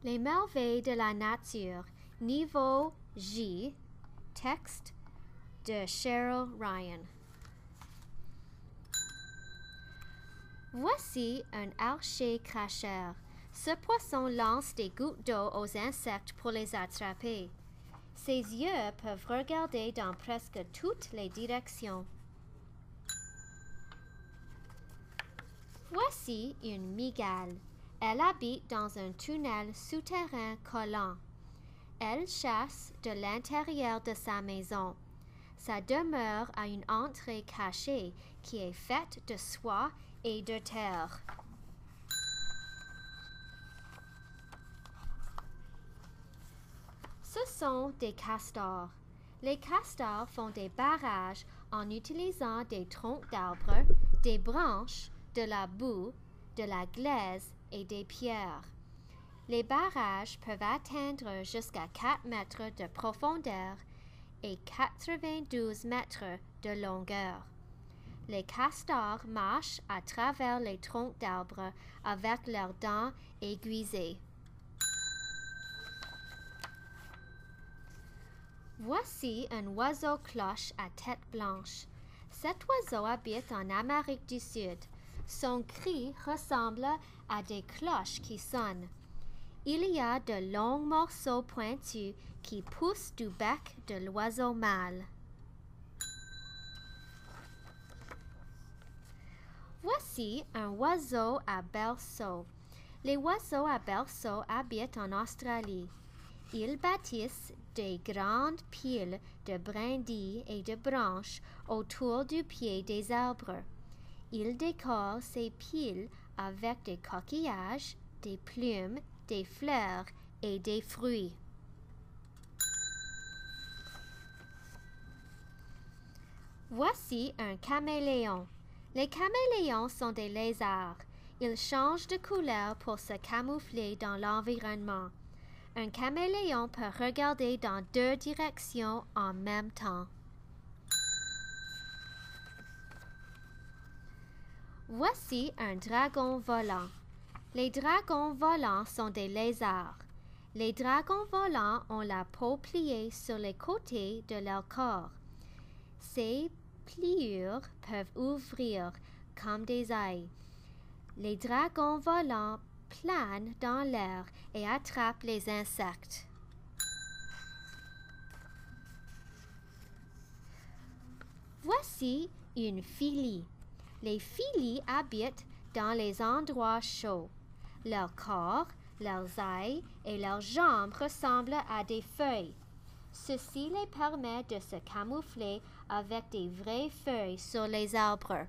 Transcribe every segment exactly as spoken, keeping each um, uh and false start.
Les merveilles de la nature, niveau J, texte de Cheryl Ryan. Voici un archer cracheur. Ce poisson lance des gouttes d'eau aux insectes pour les attraper. Ses yeux peuvent regarder dans presque toutes les directions. Voici une mygale. Elle habite dans un tunnel souterrain collant. Elle chasse de l'intérieur de sa maison. Sa demeure a une entrée cachée qui est faite de soie et de terre. Ce sont des castors. Les castors font des barrages en utilisant des troncs d'arbres, des branches, de la boue, de la glaise et des pierres. Les barrages peuvent atteindre jusqu'à quatre mètres de profondeur et quatre-vingt-douze mètres de longueur. Les castors marchent à travers les troncs d'arbres avec leurs dents aiguisées. Voici un oiseau-cloche à tête blanche. Cet oiseau habite en Amérique du Sud. Son cri ressemble à des cloches qui sonnent. Il y a de longs morceaux pointus qui poussent du bec de l'oiseau mâle. Voici un oiseau à berceau. Les oiseaux à berceau habitent en Australie. Ils bâtissent des grandes piles de brindilles et de branches autour du pied des arbres. Ils décorent ces piles avec des coquillages, des plumes, des fleurs et des fruits. Voici un caméléon. Les caméléons sont des lézards. Ils changent de couleur pour se camoufler dans l'environnement. Un caméléon peut regarder dans deux directions en même temps. Voici un dragon volant. Les dragons volants sont des lézards. Les dragons volants ont la peau pliée sur les côtés de leur corps. Ces pliures peuvent ouvrir comme des ailes. Les dragons volants planent dans l'air et attrapent les insectes. Voici une filie. Les filies habitent dans les endroits chauds. Leur corps, leurs ailes et leurs jambes ressemblent à des feuilles. Ceci les permet de se camoufler avec des vraies feuilles sur les arbres.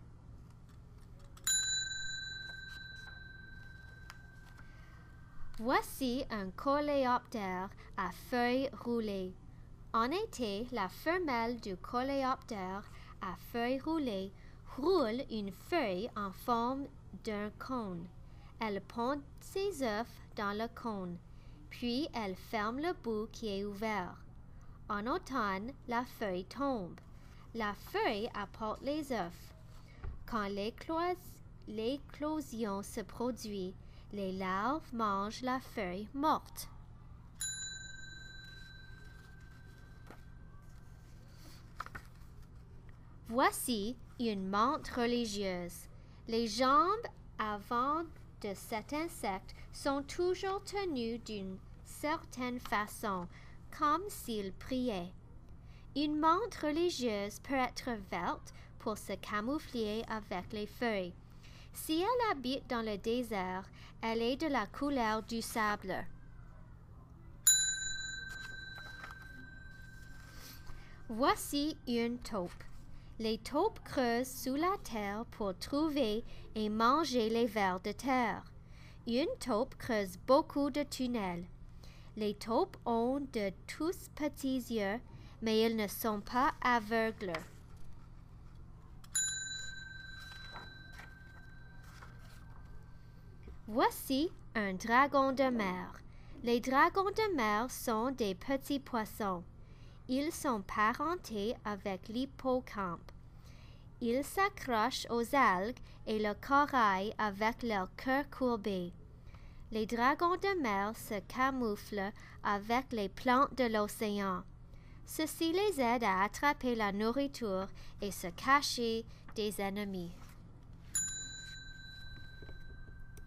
Voici un coléoptère à feuilles roulées. En été, la femelle du coléoptère à feuilles roulées roule une feuille en forme d'un cône. Elle pond ses œufs dans le cône, puis elle ferme le bout qui est ouvert. En automne, la feuille tombe. La feuille apporte les œufs. Quand l'éclosion se produit, les larves mangent la feuille morte. Voici une menthe religieuse. Les jambes avant de cet insecte sont toujours tenues d'une certaine façon, comme s'il priait. Une menthe religieuse peut être verte pour se camoufler avec les feuilles. Si elle habite dans le désert, elle est de la couleur du sable. Voici une taupe. Les taupes creusent sous la terre pour trouver et manger les vers de terre. Une taupe creuse beaucoup de tunnels. Les taupes ont de tous petits yeux, mais ils ne sont pas aveugles. Voici un dragon de mer. Les dragons de mer sont des petits poissons. Ils sont parentés avec l'hippocampe. Ils s'accrochent aux algues et le corail avec leur queue courbée. Les dragons de mer se camouflent avec les plantes de l'océan. Ceci les aide à attraper la nourriture et se cacher des ennemis.